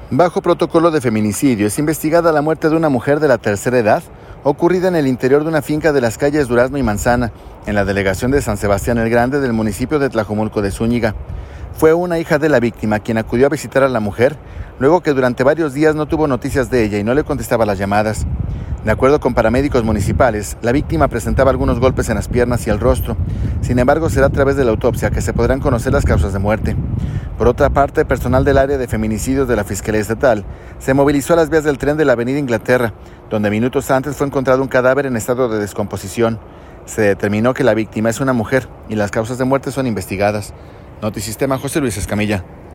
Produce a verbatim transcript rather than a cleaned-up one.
Bajo protocolo de feminicidio es investigada la muerte de una mujer de la tercera edad ocurrida en el interior de una finca de las calles Durazno y Manzana, en la delegación de San Sebastián el Grande del municipio de Tlajomulco de Zúñiga. Fue una hija de la víctima quien acudió a visitar a la mujer, luego que durante varios días no tuvo noticias de ella y no le contestaba las llamadas. De acuerdo con paramédicos municipales, la víctima presentaba algunos golpes en las piernas y el rostro. Sin embargo, será a través de la autopsia que se podrán conocer las causas de muerte. Por otra parte, personal del área de feminicidios de la Fiscalía Estatal se movilizó a las vías del tren de la avenida Inglaterra, donde minutos antes fue encontrado un cadáver en estado de descomposición. Se determinó que la víctima es una mujer y las causas de muerte son investigadas. Notisistema, José Luis Escamilla.